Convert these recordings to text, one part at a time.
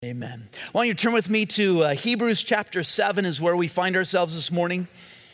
Amen. Why don't you turn with me to Hebrews chapter 7 is where we find ourselves this morning.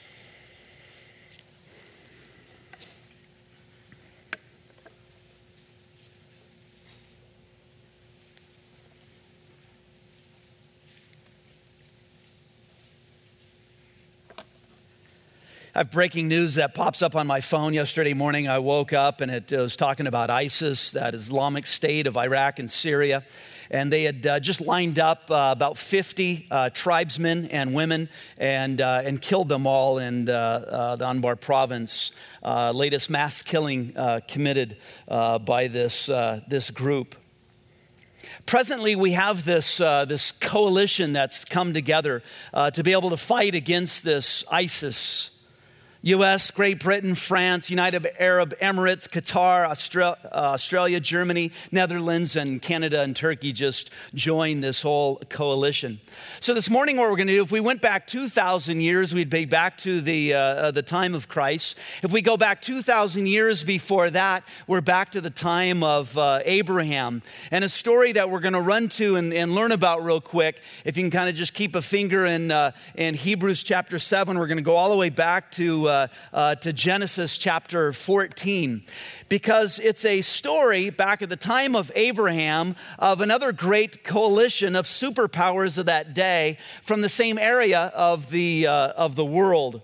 I have breaking news that pops up on my phone yesterday morning. I woke up and it was talking about ISIS, that Islamic State of Iraq and Syria. And they had just lined up about 50 tribesmen and women and killed them all in the Anbar province. Latest mass killing committed by this group. Presently, we have this coalition that's come together to be able to fight against this ISIS. U.S., Great Britain, France, United Arab Emirates, Qatar, Australia, Germany, Netherlands, and Canada and Turkey just joined this whole coalition. So this morning what we're going to do, if we went back 2,000 years, we'd be back to the time of Christ. If we go back 2,000 years before that, we're back to the time of Abraham. And a story that we're going to run to and learn about real quick, if you can kind of just keep a finger in Hebrews chapter 7, we're going to go all the way back to Genesis chapter 14, because it's a story back at the time of Abraham of another great coalition of superpowers of that day from the same area of the world.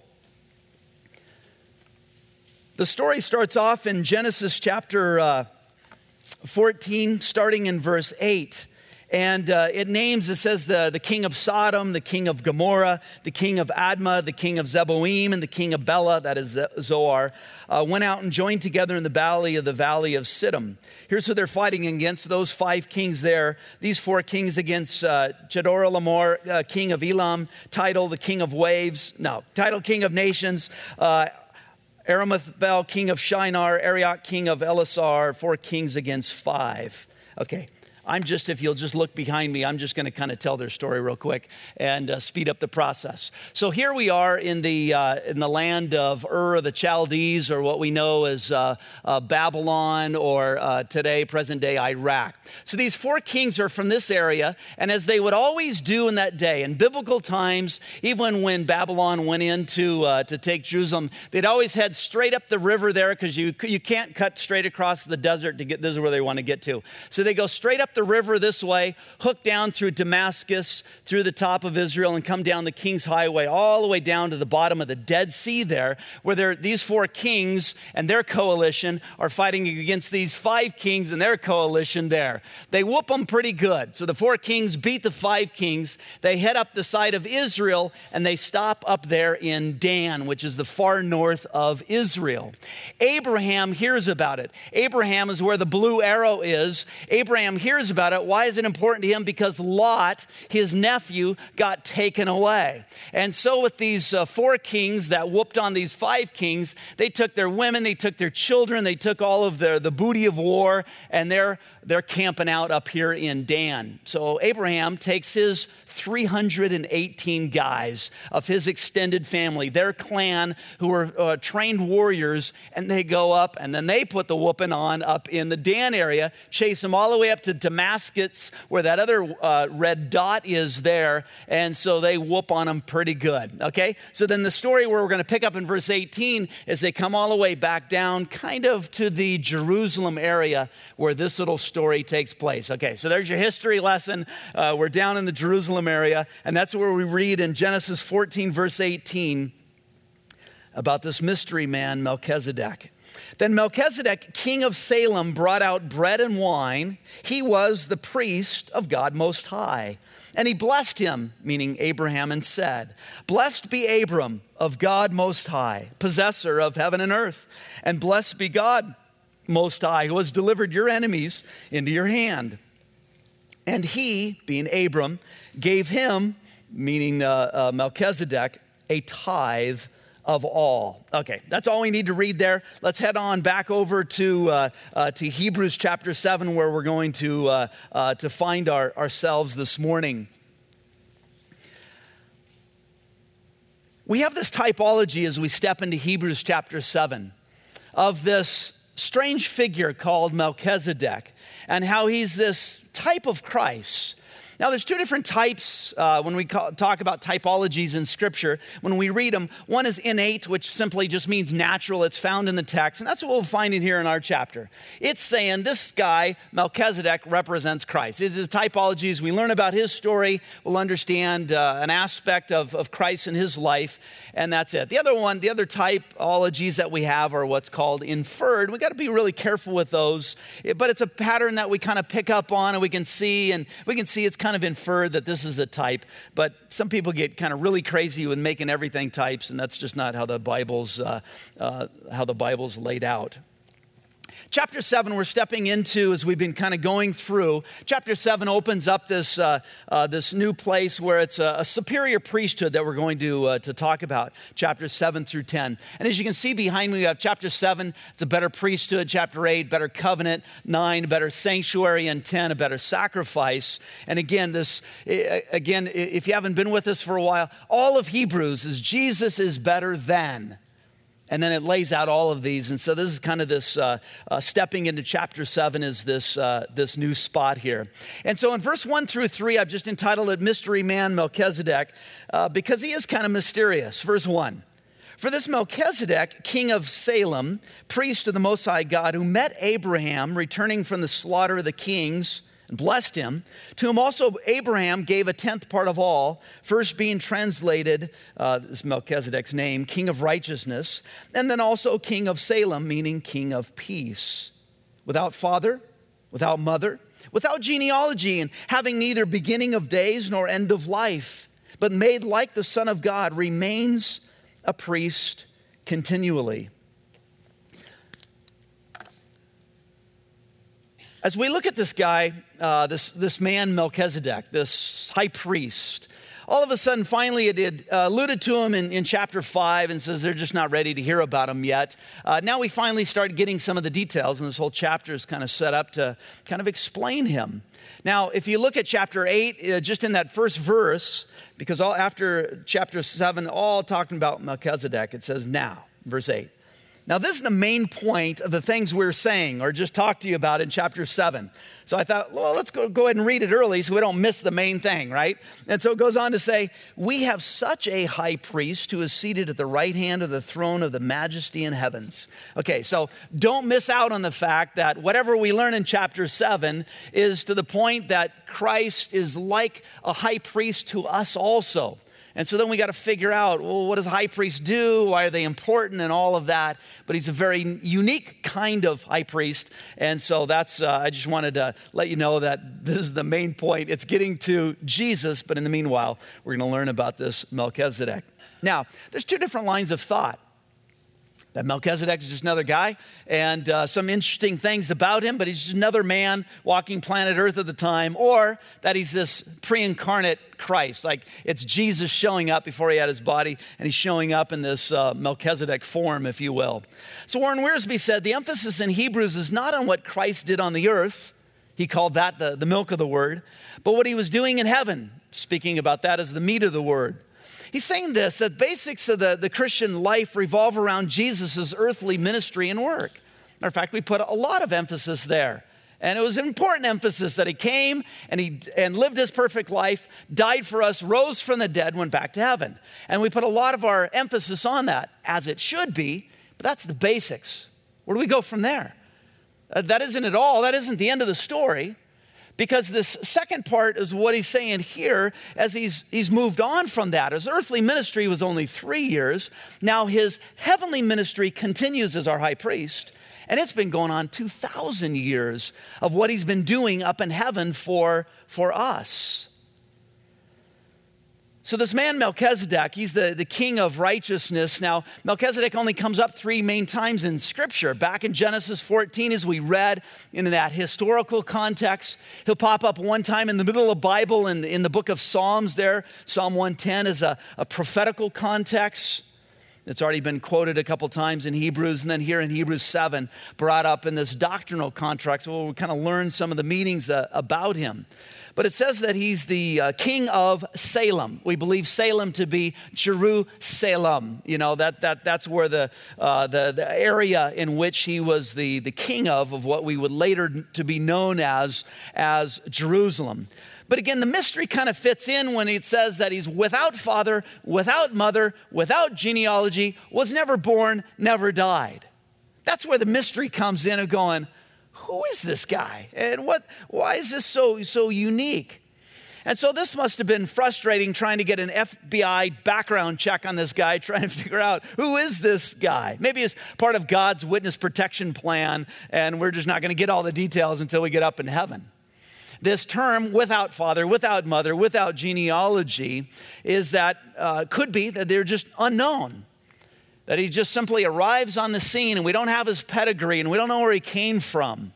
The story starts off in Genesis chapter 14, starting in verse 8. And it says the king of Sodom, the king of Gomorrah, the king of Admah, the king of Zeboim, and the king of Bela, that is Zoar, went out and joined together in the valley of Siddim. Here's who they're fighting against, those 5 kings there. These 4 kings against Chedorlaomer, king of Elam, Tidal, the king of Tidal, king of nations, Aramathel, king of Shinar, Arioch, king of Elasar, 4 kings against 5. Okay. If you'll just look behind me, I'm just going to kind of tell their story real quick and speed up the process. So here we are in the land of Ur of the Chaldees, or what we know as Babylon, or today, present day, Iraq. So these 4 kings are from this area, and as they would always do in that day, in biblical times, even when Babylon went in to take Jerusalem, they'd always head straight up the river there, because you can't cut straight across the desert to get, this is where they want to get to. So they go straight up the river this way, hook down through Damascus, through the top of Israel, and come down the King's Highway all the way down to the bottom of the Dead Sea there, where these 4 kings and their coalition are fighting against these 5 kings and their coalition there. They whoop them pretty good. So the 4 kings beat the 5 kings. They head up the side of Israel, and they stop up there in Dan, which is the far north of Israel. Abraham hears about it. Abraham is where the blue arrow is. Abraham hears about it. Why is it important to him? Because Lot, his nephew, got taken away. And so with these 4 kings that whooped on these 5 kings, they took their women, they took their children, they took all of the booty of war, and they're camping out up here in Dan. So Abraham takes his 318 guys of his extended family, their clan, who were trained warriors, and they go up, and then they put the whooping on up in the Dan area, chase them all the way up to Damascus, where that other red dot is there, and so they whoop on them pretty good, okay? So then the story where we're going to pick up in verse 18 is they come all the way back down kind of to the Jerusalem area where this little story takes place. Okay, so there's your history lesson. We're down in the Jerusalem area, and that's where we read in Genesis 14, verse 18, about this mystery man, Melchizedek. Then Melchizedek, king of Salem, brought out bread and wine. He was the priest of God Most High. And he blessed him, meaning Abraham, and said, "Blessed be Abram of God Most High, possessor of heaven and earth. And blessed be God Most High, who has delivered your enemies into your hand." And he, being Abram, gave him, meaning Melchizedek, a tithe of all. Okay, that's all we need to read there. Let's head on back over to Hebrews chapter 7, where we're going to find ourselves this morning. We have this typology as we step into Hebrews chapter 7 of this strange figure called Melchizedek, and how he's this type of Christ. Now, there's two different types when we talk about typologies in Scripture. When we read them, one is innate, which simply just means natural. It's found in the text, and that's what we'll find in here in our chapter. It's saying this guy, Melchizedek, represents Christ. This is typologies. We learn about his story. We'll understand an aspect of Christ in his life, and that's it. The other typologies that we have are what's called inferred. We got to be really careful with those, but it's a pattern that we kind of pick up on, and we can see it's kind of inferred that this is a type. But some people get kind of really crazy with making everything types, and that's just not how the Bible's laid out. Chapter 7, we're stepping into, as we've been kind of going through. Chapter 7 opens up this new place where it's a superior priesthood that we're going to talk about, chapters 7 through 10. And as you can see behind me, we have chapter 7, it's a better priesthood. Chapter 8, better covenant. 9, a better sanctuary. And 10, a better sacrifice. And again, if you haven't been with us for a while, all of Hebrews is Jesus is better than. And then it lays out all of these. And so this is kind of this stepping into chapter 7 is this new spot here. And so in verse 1 through 3, I've just entitled it Mystery Man Melchizedek because he is kind of mysterious. Verse 1. For this Melchizedek, king of Salem, priest of the Most High God, who met Abraham returning from the slaughter of the kings, and blessed him, to whom also Abraham gave a tenth part of all, first being translated, this Melchizedek's name, king of righteousness, and then also king of Salem, meaning king of peace. Without father, without mother, without genealogy, and having neither beginning of days nor end of life, but made like the Son of God, remains a priest continually. As we look at this guy, this man Melchizedek, this high priest, all of a sudden, finally, it had alluded to him in chapter 5 and says they're just not ready to hear about him yet. Now we finally start getting some of the details, and this whole chapter is kind of set up to kind of explain him. Now, if you look at chapter 8, just in that first verse, because after chapter 7, all talking about Melchizedek, it says now, verse 8. Now, this is the main point of the things we're saying or just talked to you about in chapter 7. So I thought, well, let's go ahead and read it early so we don't miss the main thing, right? And so it goes on to say, we have such a high priest who is seated at the right hand of the throne of the majesty in heavens. Okay, so don't miss out on the fact that whatever we learn in chapter 7 is to the point that Christ is like a high priest to us also. And so then we got to figure out, well, what does a high priest do? Why are they important and all of that? But he's a very unique kind of high priest. And so that's, I just wanted to let you know that this is the main point. It's getting to Jesus, but in the meanwhile, we're going to learn about this Melchizedek. Now, there's two different lines of thought. That Melchizedek is just another guy, and some interesting things about him, but he's just another man walking planet Earth at the time, or that he's this pre-incarnate Christ, like it's Jesus showing up before he had his body, and he's showing up in this Melchizedek form, if you will. So Warren Wiersbe said, the emphasis in Hebrews is not on what Christ did on the earth, he called that the milk of the word, but what he was doing in heaven, speaking about that as the meat of the word. He's saying this, that basics of the Christian life revolve around Jesus' earthly ministry and work. Matter of fact, we put a lot of emphasis there. And it was an important emphasis that he came and lived his perfect life, died for us, rose from the dead, went back to heaven. And we put a lot of our emphasis on that, as it should be, but that's the basics. Where do we go from there? That isn't it all. That isn't the end of the story. Because this second part is what he's saying here as he's moved on from that. His earthly ministry was only 3 years. Now his heavenly ministry continues as our high priest. And it's been going on 2,000 years of what he's been doing up in heaven for us. So this man Melchizedek, he's the king of righteousness. Now, Melchizedek only comes up 3 main times in Scripture. Back in Genesis 14, as we read in that historical context, he'll pop up one time in the middle of the Bible in the book of Psalms there. Psalm 110 is a prophetical context. It's already been quoted a couple times in Hebrews, and then here in Hebrews 7, brought up in this doctrinal context where we kind of learn some of the meanings about him. But it says that he's the king of Salem. We believe Salem to be Jerusalem. You know, that's where the area in which he was the king of what we would later to be known as Jerusalem. But again, the mystery kind of fits in when it says that he's without father, without mother, without genealogy, was never born, never died. That's where the mystery comes in of going, who is this guy? And why is this so unique? And so this must have been frustrating trying to get an FBI background check on this guy, trying to figure out who is this guy? Maybe it's part of God's witness protection plan, and we're just not going to get all the details until we get up in heaven. This term, without father, without mother, without genealogy, is that, could be that they're just unknown. That he just simply arrives on the scene and we don't have his pedigree and we don't know where he came from.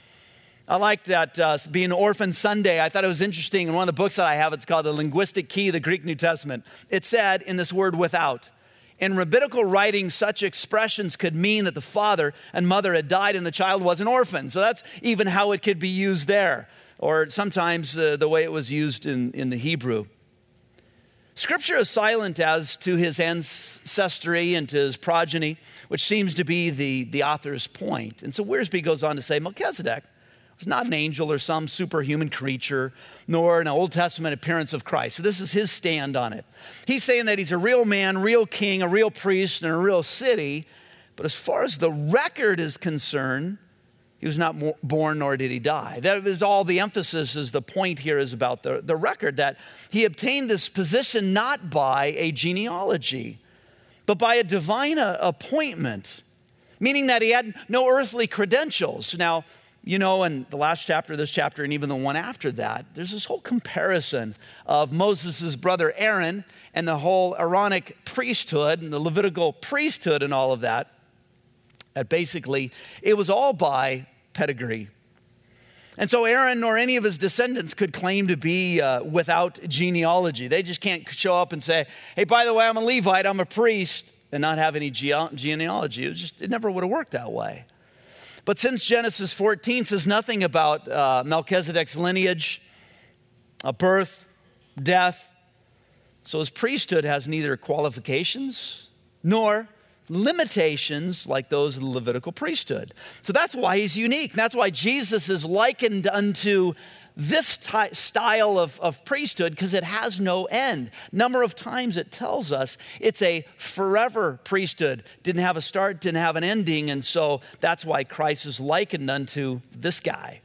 I like that being Orphan Sunday. I thought it was interesting. In one of the books that I have, it's called The Linguistic Key of the Greek New Testament. It said in this word without, in rabbinical writings, such expressions could mean that the father and mother had died and the child was an orphan. So that's even how it could be used there, or sometimes the way it was used in the Hebrew. Scripture is silent as to his ancestry and to his progeny, which seems to be the author's point. And so Wiersbe goes on to say, Melchizedek was not an angel or some superhuman creature, nor an Old Testament appearance of Christ. So this is his stand on it. He's saying that he's a real man, real king, a real priest, and a real city. But as far as the record is concerned, he was not born, nor did he die. That is all the emphasis is the point here is about the record, that he obtained this position not by a genealogy, but by a divine appointment, meaning that he had no earthly credentials. Now, you know, in the last chapter, this chapter, and even the one after that, there's this whole comparison of Moses' brother Aaron and the whole Aaronic priesthood and the Levitical priesthood and all of that. That basically, it was all by pedigree. And so Aaron nor any of his descendants could claim to be without genealogy. They just can't show up and say, hey, by the way, I'm a Levite, I'm a priest, and not have any genealogy. It never would have worked that way. But since Genesis 14 says nothing about Melchizedek's lineage, a birth, death, so his priesthood has neither qualifications nor limitations like those of the Levitical priesthood. So that's why he's unique. That's why Jesus is likened unto this style of priesthood, because it has no end. Number of times it tells us it's a forever priesthood. Didn't have a start, didn't have an ending, and so that's why Christ is likened unto this guy.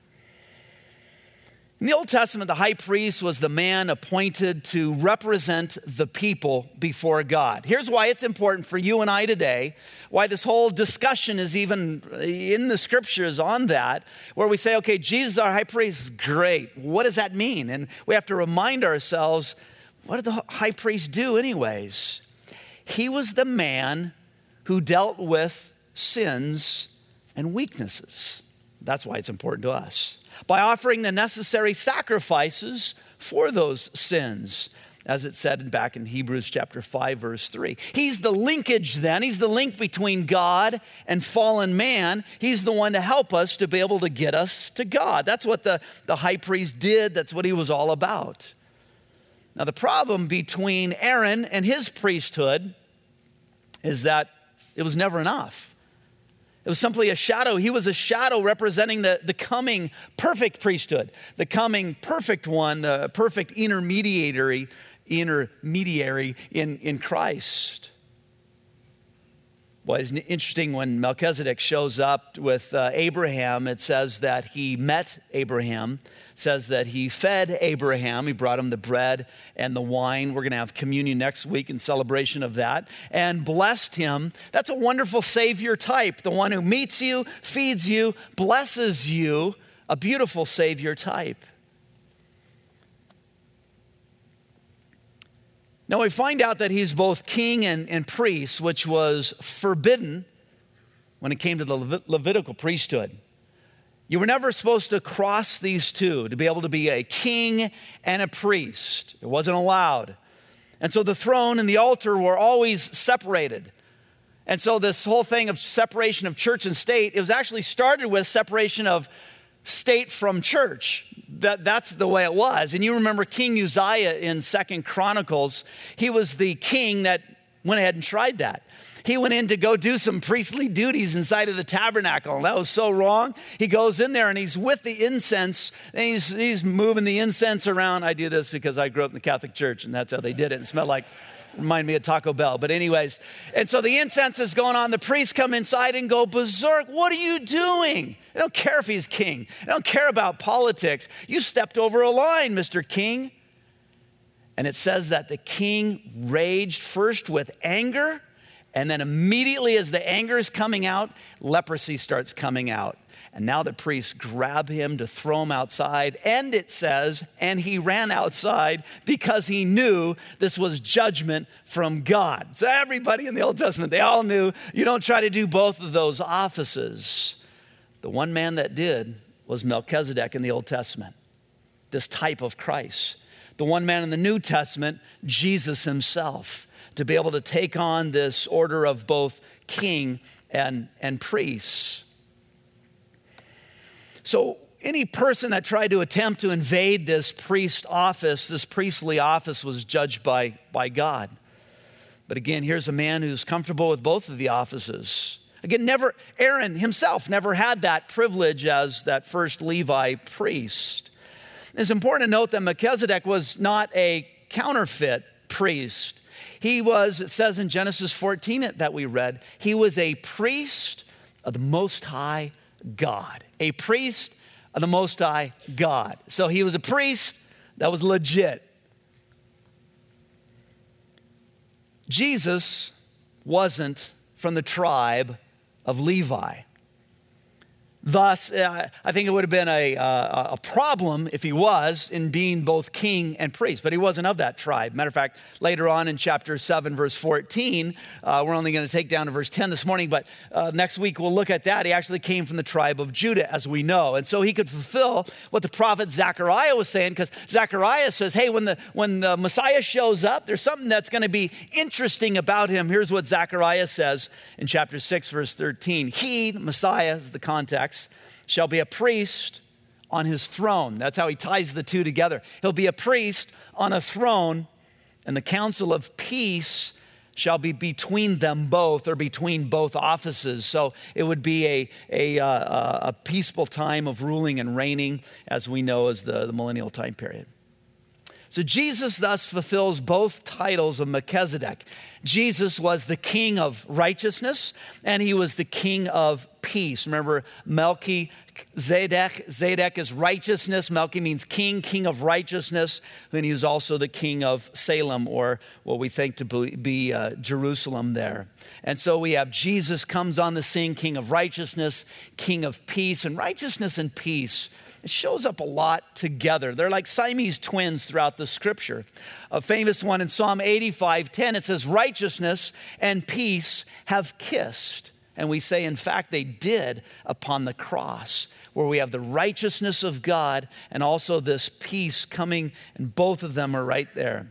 In the Old Testament, the high priest was the man appointed to represent the people before God. Here's why it's important for you and I today, why this whole discussion is even in the scriptures on that, where we say, okay, Jesus, our high priest, great. What does that mean? And we have to remind ourselves, what did the high priest do anyways? He was the man who dealt with sins and weaknesses. That's why it's important to us. By offering the necessary sacrifices for those sins, as it said back in Hebrews chapter 5, verse 3. He's the linkage then. He's the link between God and fallen man. He's the one to help us to be able to get us to God. That's what the high priest did. That's what he was all about. Now, the problem between Aaron and his priesthood is that it was never enough. It was simply a shadow. He was a shadow representing the coming perfect priesthood, the coming perfect one, the perfect intermediary in Christ. Well, it's interesting when Melchizedek shows up with Abraham, it says that he met Abraham, it says that he fed Abraham, he brought him the bread and the wine. We're going to have communion next week in celebration of that, and blessed him. That's a wonderful Savior type, the one who meets you, feeds you, blesses you, a beautiful Savior type. Now we find out that he's both king and priest, which was forbidden when it came to the Levitical priesthood. You were never supposed to cross these two, to be able to be a king and a priest. It wasn't allowed. And so the throne and the altar were always separated. And so this whole thing of separation of church and state, it was actually started with separation of state from church. That's the way it was. And you remember King Uzziah in 2 Chronicles. He was the king that went ahead and tried that. He went in to go do some priestly duties inside of the tabernacle, and that was so wrong. He goes in there and he's with the incense, and he's moving the incense around. I do this because I grew up in the Catholic Church, and that's how they did it. It smelled like, remind me of Taco Bell. But anyways, and so the incense is going on. The priests come inside and go berserk. What are you doing? I don't care if he's king. I don't care about politics. You stepped over a line, Mr. King. And it says that the king raged first with anger, and then immediately as the anger is coming out, leprosy starts coming out. And now the priests grab him to throw him outside. And it says, and he ran outside because he knew this was judgment from God. So everybody in the Old Testament, they all knew you don't try to do both of those offices. The one man that did was Melchizedek in the Old Testament, this type of Christ. The one man in the New Testament, Jesus himself, to be able to take on this order of both king and priest. So any person that tried to attempt to invade this priest office, this priestly office, was judged by God. But again, here's a man who's comfortable with both of the offices. Again, Aaron himself never had that privilege as that first Levi priest. It's important to note that Melchizedek was not a counterfeit priest. He was, it says in Genesis 14 that we read, he was a priest of the Most High God. A priest of the Most High God. So he was a priest that was legit. Jesus wasn't from the tribe of Levi. Thus, I think it would have been a problem if he was in being both king and priest, but he wasn't of that tribe. Matter of fact, later on in chapter 7, verse 14, we're only going to take down to verse 10 this morning, but next week we'll look at that. He actually came from the tribe of Judah, as we know. And so he could fulfill what the prophet Zechariah was saying, because Zechariah says, hey, when the Messiah shows up, there's something that's going to be interesting about him. Here's what Zechariah says in chapter 6, verse 13. He, the Messiah, is the context, shall be a priest on his throne. That's how he ties the two together. He'll be a priest on a throne, and the council of peace shall be between them both, or between both offices. So it would be a peaceful time of ruling and reigning, as we know as the millennial time period. So Jesus thus fulfills both titles of Melchizedek. Jesus was the king of righteousness, and he was the king of peace. Remember, Melchizedek, Zedek is righteousness. Melchi means king, king of righteousness. And he was also the king of Salem, or what we think to be Jerusalem there. And so we have Jesus comes on the scene, king of righteousness, king of peace. And righteousness and peace, it shows up a lot together. They're like Siamese twins throughout the scripture. A famous one in Psalm 85:10, it says, righteousness and peace have kissed. And we say, in fact, they did upon the cross, where we have the righteousness of God and also this peace coming, and both of them are right there.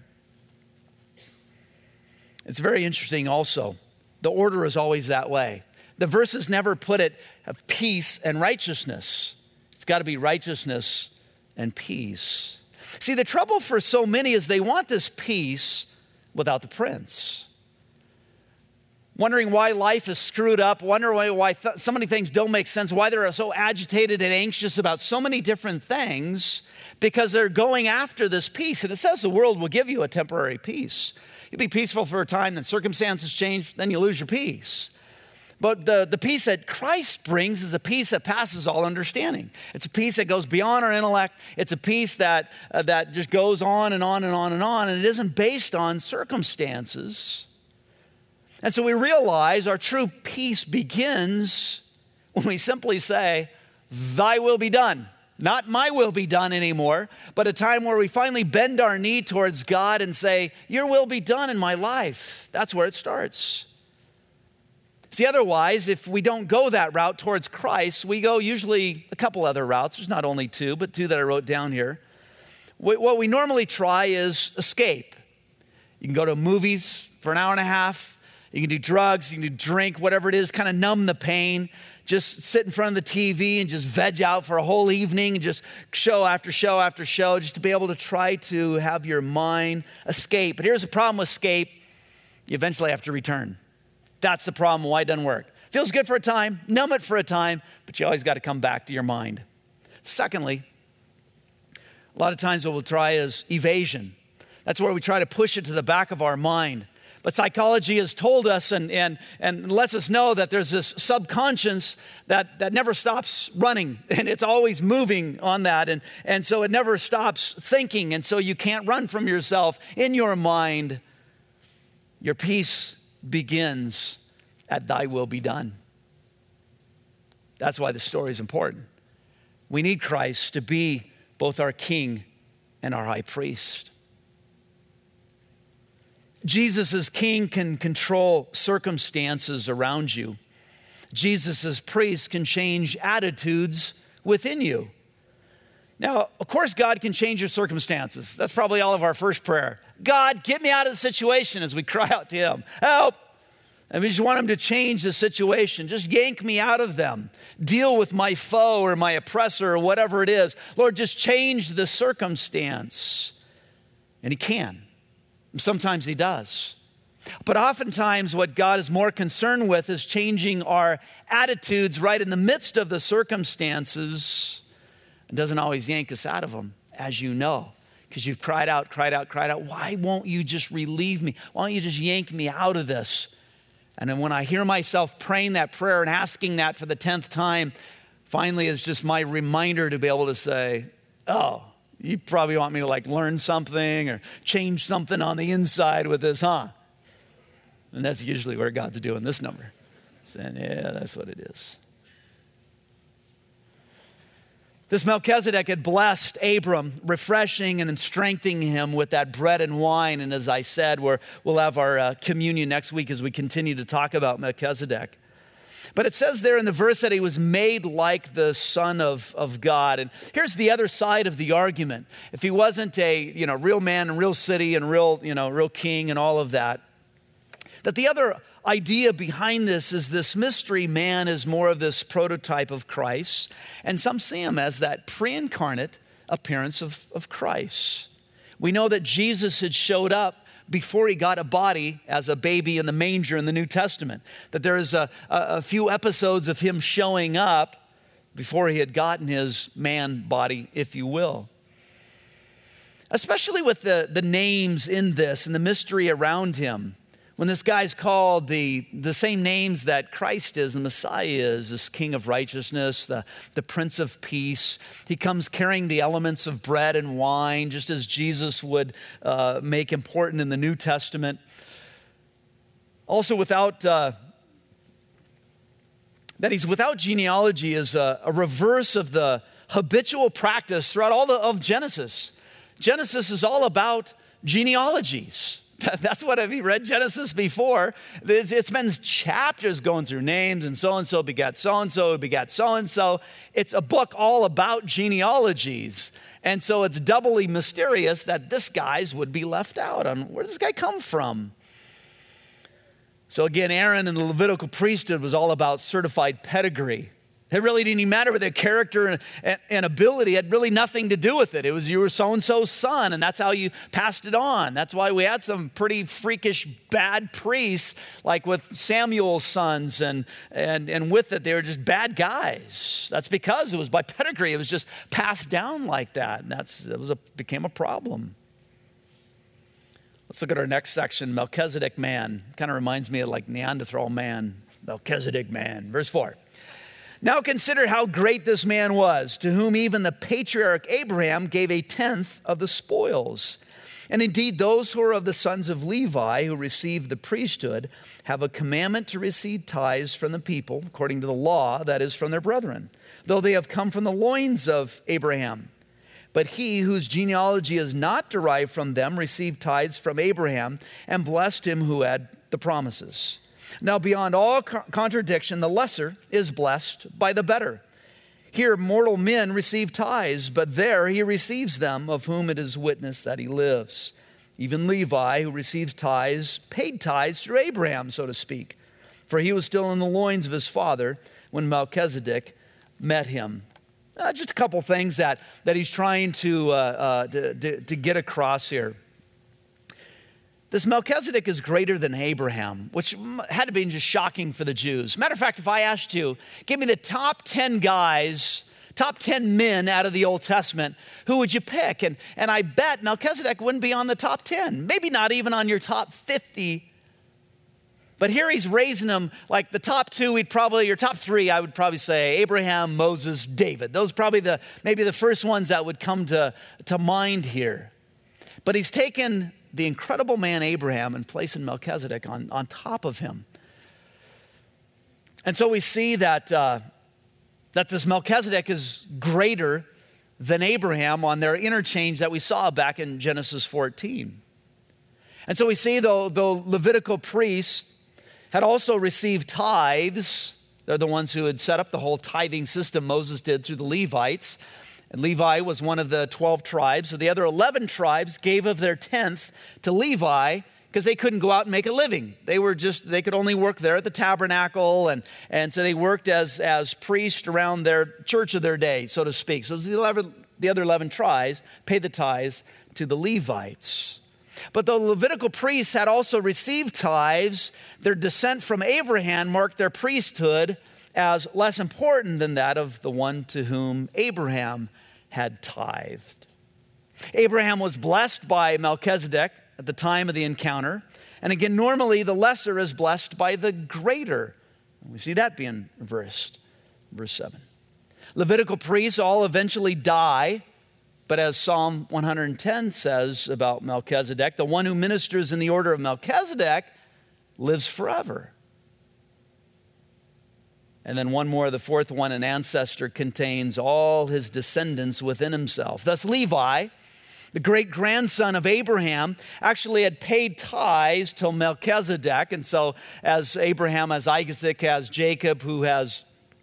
It's very interesting also. The order is always that way. The verses never put it of peace and righteousness. It's got to be righteousness and peace. See, the trouble for so many is they want this peace without the prince. Wondering why life is screwed up, wondering why so many things don't make sense, why they're so agitated and anxious about so many different things, because they're going after this peace. And it says the world will give you a temporary peace. You'll be peaceful for a time, then circumstances change, then you lose your peace. But the peace that Christ brings is a peace that passes all understanding. It's a peace that goes beyond our intellect. It's a peace that just goes on and on and on and on, and it isn't based on circumstances. And so we realize our true peace begins when we simply say, thy will be done. Not my will be done anymore, but a time where we finally bend our knee towards God and say, your will be done in my life. That's where it starts. See, otherwise, if we don't go that route towards Christ, we go usually a couple other routes. There's not only two, but two that I wrote down here. What we normally try is escape. You can go to movies for an hour and a half. You can do drugs, you can do drink, whatever it is, kind of numb the pain. Just sit in front of the TV and just veg out for a whole evening and just show after show after show, just to be able to try to have your mind escape. But here's the problem with escape. you eventually have to return. That's the problem, why it doesn't work. Feels good for a time, numb it for a time, but you always got to come back to your mind. Secondly, a lot of times what we'll try is evasion. That's where we try to push it to the back of our mind. But psychology has told us and lets us know that there's this subconscious that never stops running, and it's always moving on that. And so it never stops thinking, and so you can't run from yourself. In your mind, your peace begins at thy will be done. That's why the story is important. We need Christ to be both our King and our high priest. Jesus as King can control circumstances around you. Jesus as priest can change attitudes within you. Now, of course, God can change your circumstances. That's probably all of our first prayer. God, get me out of the situation as we cry out to him. Help! And we just want him to change the situation. Just yank me out of them. Deal with my foe or my oppressor or whatever it is. Lord, just change the circumstance. And he can. Sometimes he does. But oftentimes what God is more concerned with is changing our attitudes right in the midst of the circumstances. It doesn't always yank us out of them, as you know, because you've cried out. Why won't you just relieve me? Why don't you just yank me out of this? And then when I hear myself praying that prayer and asking that for the 10th time, finally it's just my reminder to be able to say, oh, you probably want me to learn something or change something on the inside with this, huh? And that's usually where God's doing this number. Saying, yeah, that's what it is. This Melchizedek had blessed Abram, refreshing and strengthening him with that bread and wine. And as I said, we'll have our communion next week as we continue to talk about Melchizedek. But it says there in the verse that he was made like the Son of God. And here's the other side of the argument. If he wasn't a real man and real city and real king and all of that, that the other idea behind this is this mystery man is more of this prototype of Christ. And some see him as that pre-incarnate appearance of Christ. We know that Jesus had showed up before he got a body as a baby in the manger in the New Testament. That there is a few episodes of him showing up before he had gotten his man body, if you will. Especially with the names in this and the mystery around him. When this guy's called the same names that Christ is, the Messiah is, this King of righteousness, the Prince of Peace. He comes carrying the elements of bread and wine, just as Jesus would make important in the New Testament. Also that he's without genealogy is a reverse of the habitual practice throughout all of Genesis. Genesis is all about genealogies. That's what, have you read Genesis before? It spends chapters going through names and so begat so-and-so, begat so-and-so. It's a book all about genealogies. And so it's doubly mysterious that this guy's would be left out on where does this guy come from? So again, Aaron and the Levitical priesthood was all about certified pedigree. It really didn't even matter with their character and ability. It had really nothing to do with it. It was you were so-and-so's son, and that's how you passed it on. That's why we had some pretty freakish bad priests, like with Samuel's sons, and with it, they were just bad guys. That's because it was by pedigree. It was just passed down like that, and became a problem. Let's look at our next section, Melchizedek man. Kind of reminds me of like Neanderthal man, Melchizedek man. Verse 4. Now consider how great this man was, to whom even the patriarch Abraham gave a tenth of the spoils. And indeed, those who are of the sons of Levi, who received the priesthood, have a commandment to receive tithes from the people, according to the law, that is, from their brethren, though they have come from the loins of Abraham. But he whose genealogy is not derived from them received tithes from Abraham and blessed him who had the promises. Now, beyond all contradiction, the lesser is blessed by the better. Here, mortal men receive tithes, but there he receives them, of whom it is witnessed that he lives. Even Levi, who receives tithes, paid tithes through Abraham, so to speak, for he was still in the loins of his father when Melchizedek met him. Just a couple things that he's trying to get across here. This Melchizedek is greater than Abraham, which had to be just shocking for the Jews. Matter of fact, if I asked you, give me the top 10 guys, top 10 men out of the Old Testament, who would you pick? And I bet Melchizedek wouldn't be on the top 10, maybe not even on your top 50. But here he's raising them like the top two, your top three, I would probably say Abraham, Moses, David. Those are probably maybe the first ones that would come to mind here. But he's taken the incredible man Abraham and placing Melchizedek on top of him. And so we see that this Melchizedek is greater than Abraham on their interchange that we saw back in Genesis 14. And so we see the Levitical priests had also received tithes. They're the ones who had set up the whole tithing system Moses did through the Levites. And Levi was one of the 12 tribes. So the other 11 tribes gave of their 10th to Levi because they couldn't go out and make a living. They could only work there at the tabernacle. And so they worked as priests around their church of their day, so to speak. So the other 11 tribes paid the tithes to the Levites. But the Levitical priests had also received tithes. Their descent from Abraham marked their priesthood as less important than that of the one to whom Abraham had tithed. Abraham was blessed by Melchizedek at the time of the encounter. And again, normally the lesser is blessed by the greater. We see that being reversed. Verse 7. Levitical priests all eventually die. But as Psalm 110 says about Melchizedek, the one who ministers in the order of Melchizedek lives forever. And then one more, the fourth one, an ancestor contains all his descendants within himself. Thus Levi, the great-grandson of Abraham, actually had paid tithes to Melchizedek. And so as Abraham has Isaac, has Jacob, who has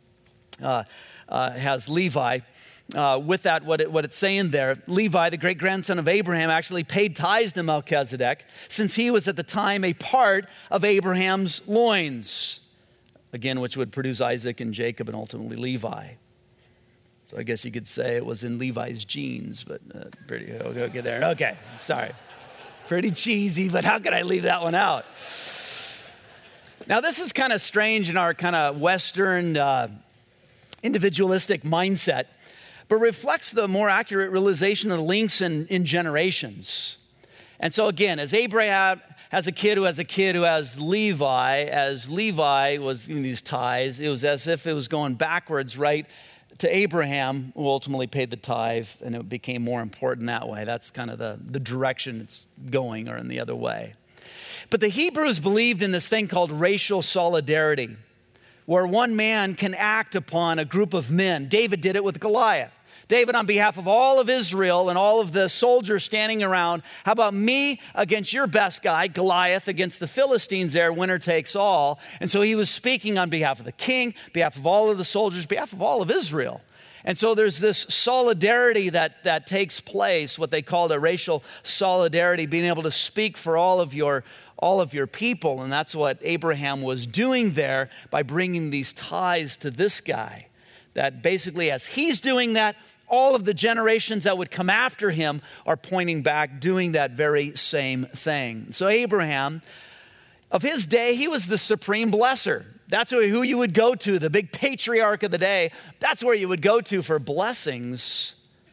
Levi, with that, what it's saying there, Levi, the great-grandson of Abraham, actually paid tithes to Melchizedek since he was at the time a part of Abraham's loins. Again, which would produce Isaac and Jacob and ultimately Levi. So I guess you could say it was in Levi's genes, but pretty okay there. Okay, sorry. Pretty cheesy, but how could I leave that one out? Now, this is kind of strange in our kind of Western individualistic mindset, but reflects the more accurate realization of the links in generations. And so again, as Abraham has a kid who has a kid who has Levi, as Levi was giving these tithes, it was as if it was going backwards, right, to Abraham, who ultimately paid the tithe, and it became more important that way. That's kind of the direction it's going, or in the other way. But the Hebrews believed in this thing called racial solidarity, where one man can act upon a group of men. David did it with Goliath. David, on behalf of all of Israel and all of the soldiers standing around, how about me against your best guy, Goliath, against the Philistines there, winner takes all. And so he was speaking on behalf of the king, behalf of all of the soldiers, behalf of all of Israel. And so there's this solidarity that takes place, what they called a racial solidarity, being able to speak for all of your people. And that's what Abraham was doing there by bringing these tithes to this guy. That basically, as he's doing that, all of the generations that would come after him are pointing back, doing that very same thing. So Abraham, of his day, he was the supreme blesser. That's who you would go to, the big patriarch of the day. That's where you would go to for blessings.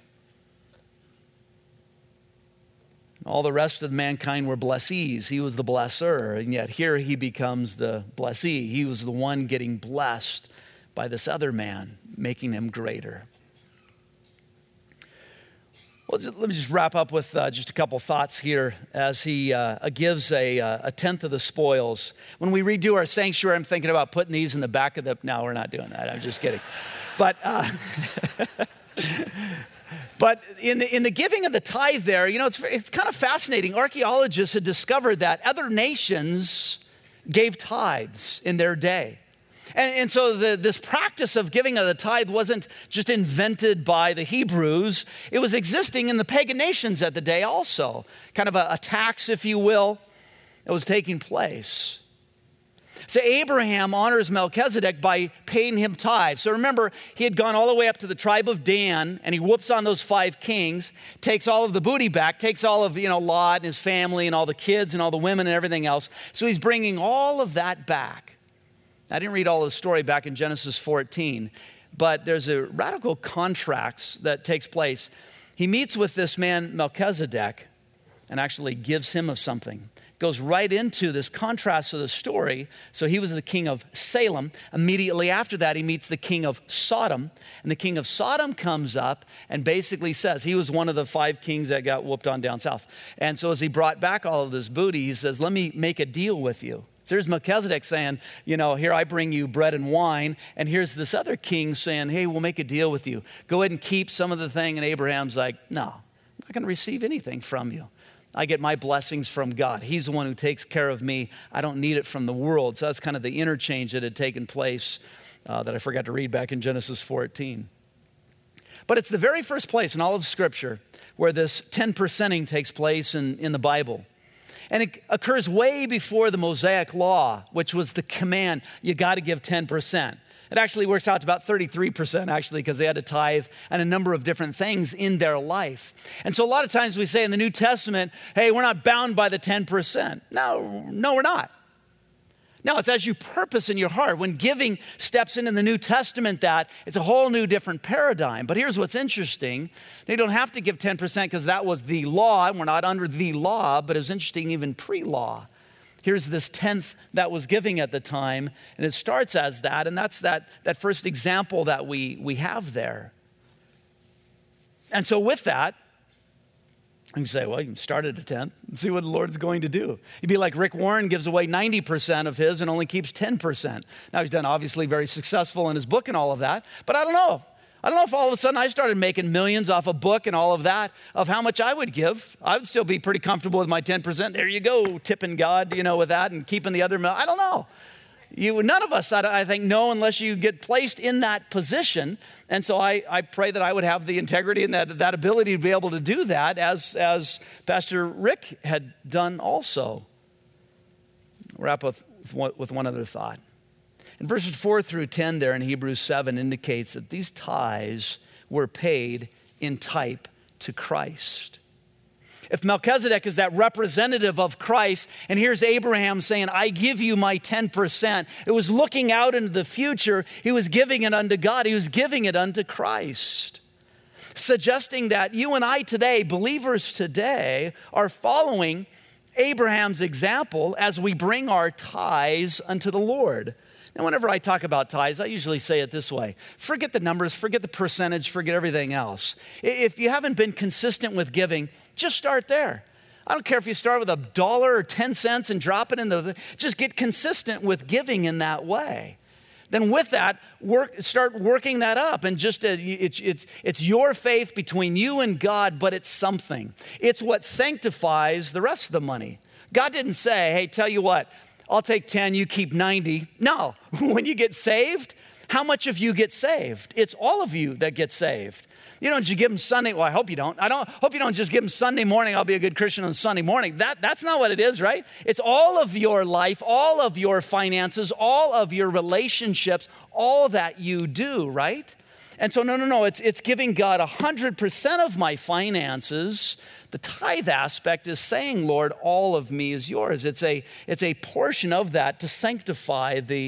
All the rest of mankind were blessees. He was the blesser, and yet here he becomes the blessee. He was the one getting blessed by this other man, making him greater. Well, let me just wrap up with just a couple thoughts here as he gives a tenth of the spoils. When we redo our sanctuary, I'm thinking about putting these in the back of the... No, we're not doing that. I'm just kidding. But but in the giving of the tithe there, you know, it's kind of fascinating. Archaeologists had discovered that other nations gave tithes in their day. And so this practice of giving of the tithe wasn't just invented by the Hebrews. It was existing in the pagan nations at the day also. Kind of a tax, if you will, that was taking place. So Abraham honors Melchizedek by paying him tithes. So remember, he had gone all the way up to the tribe of Dan, and he whoops on those 5 kings, takes all of the booty back, takes all of, Lot and his family and all the kids and all the women and everything else. So he's bringing all of that back. I didn't read all the story back in Genesis 14, but there's a radical contrast that takes place. He meets with this man, Melchizedek, and actually gives him of something. Goes right into this contrast of the story. So he was the king of Salem. Immediately after that, he meets the king of Sodom. And the king of Sodom comes up and basically says, he was one of the 5 kings that got whooped on down south. And so as he brought back all of this booty, he says, let me make a deal with you. So here's Melchizedek saying, here I bring you bread and wine. And here's this other king saying, hey, we'll make a deal with you. Go ahead and keep some of the thing. And Abraham's like, no, I'm not going to receive anything from you. I get my blessings from God. He's the one who takes care of me. I don't need it from the world. So that's kind of the interchange that had taken place that I forgot to read back in Genesis 14. But it's the very first place in all of Scripture where this 10%ing takes place in the Bible. And it occurs way before the Mosaic Law, which was the command, you got to give 10%. It actually works out to about 33% actually, because they had to tithe and a number of different things in their life. And so a lot of times we say in the New Testament, hey, we're not bound by the 10%. No, we're not. No, it's as you purpose in your heart. When giving steps in the New Testament, that it's a whole new different paradigm. But here's what's interesting. You don't have to give 10% because that was the law. We're not under the law, but it's interesting even pre-law. Here's this 10th that was giving at the time, and it starts as that, and that's that first example that we have there. And so with that, you can say, well, you can start at a 10th and see what the Lord's going to do. You'd be like Rick Warren gives away 90% of his and only keeps 10%. Now he's done obviously very successful in his book and all of that, but I don't know. I don't know if all of a sudden I started making millions off a book and all of that, of how much I would give. I would still be pretty comfortable with my 10%. There you go, tipping God, with that and keeping the other. I don't know. None of us, I think, know unless you get placed in that position. And so I pray that I would have the integrity and that ability to be able to do that as Pastor Rick had done also. Wrap up with one other thought. In verses 4 through 10 there in Hebrews 7 indicates that these tithes were paid in type to Christ. If Melchizedek is that representative of Christ, and here's Abraham saying, I give you my 10%. It was looking out into the future. He was giving it unto God. He was giving it unto Christ. Suggesting that you and I today, believers today, are following Abraham's example as we bring our tithes unto the Lord. Now, whenever I talk about tithes, I usually say it this way. Forget the numbers, forget the percentage, forget everything else. If you haven't been consistent with giving, just start there. I don't care if you start with $1 or 10 cents and drop it just get consistent with giving in that way. Then with that, start working that up. And just it's your faith between you and God, but it's something. It's what sanctifies the rest of the money. God didn't say, hey, tell you what, I'll take 10, you keep 90. No, when you get saved, how much of you get saved? It's all of you that get saved. You don't just give them Sunday. Well, I hope you don't. Hope you don't just give them Sunday morning. I'll be a good Christian on Sunday morning. That's not what it is, right? It's all of your life, all of your finances, all of your relationships, all that you do, right? And so, no. It's giving God 100% of my finances. The tithe aspect is saying, Lord, all of me is yours. It's a portion of that to sanctify the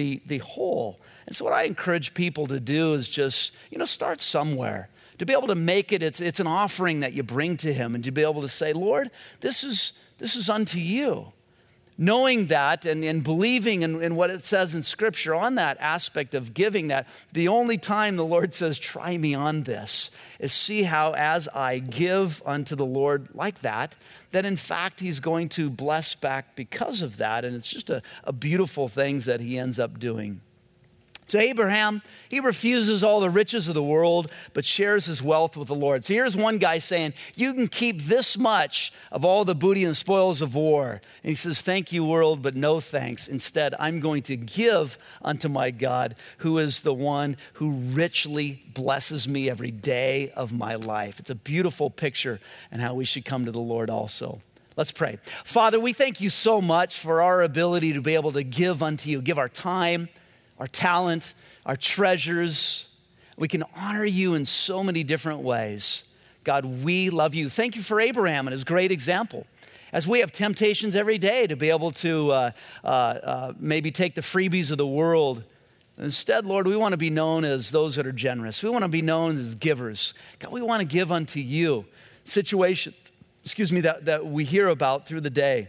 whole. And so what I encourage people to do is just, start somewhere. To be able to make it, it's an offering that you bring to him, and to be able to say, Lord, this is unto you. Knowing that and believing in what it says in Scripture on that aspect of giving, that the only time the Lord says, try me on this, is see how as I give unto the Lord like that in fact he's going to bless back because of that. And it's just a beautiful thing that he ends up doing. So Abraham, he refuses all the riches of the world, but shares his wealth with the Lord. So here's one guy saying, you can keep this much of all the booty and spoils of war. And he says, thank you, world, but no thanks. Instead, I'm going to give unto my God, who is the one who richly blesses me every day of my life. It's a beautiful picture and how we should come to the Lord also. Let's pray. Father, we thank you so much for our ability to be able to give unto you, give our time, our talent, our treasures. We can honor you in so many different ways. God, we love you. Thank you for Abraham and his great example. As we have temptations every day to be able to maybe take the freebies of the world. Instead, Lord, we want to be known as those that are generous. We want to be known as givers. God, we want to give unto you situations, that we hear about through the day,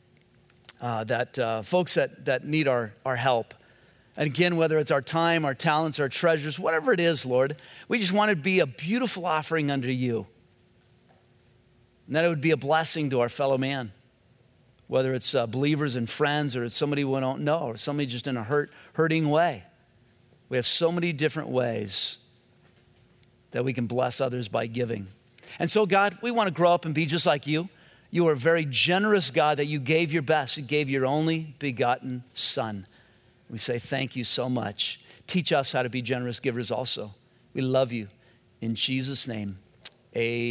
folks that need our help. And again, whether it's our time, our talents, our treasures, whatever it is, Lord, we just want to be a beautiful offering unto you. And that it would be a blessing to our fellow man, whether it's believers and friends, or it's somebody we don't know, or somebody just in a hurting way. We have so many different ways that we can bless others by giving. And so, God, we want to grow up and be just like you. You are a very generous God that you gave your best. You gave your only begotten Son. We say thank you so much. Teach us how to be generous givers also. We love you. In Jesus' name, amen.